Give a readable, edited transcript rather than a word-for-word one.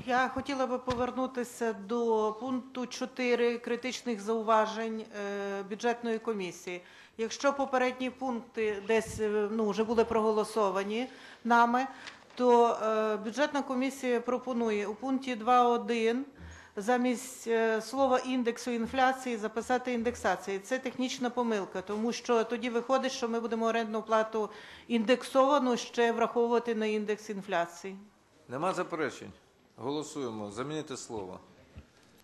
Я хотіла би повернутися до пункту 4 критичних зауважень бюджетної комісії. Якщо попередні пункти десь вже були проголосовані нами, то бюджетна комісія пропонує у пункті 2.1 замість слова індексу інфляції записати індексації. Це технічна помилка, тому що тоді виходить, що ми будемо орендну плату індексовану ще враховувати на індекс інфляції. Нема заперечень? Голосуємо. Замінити слово.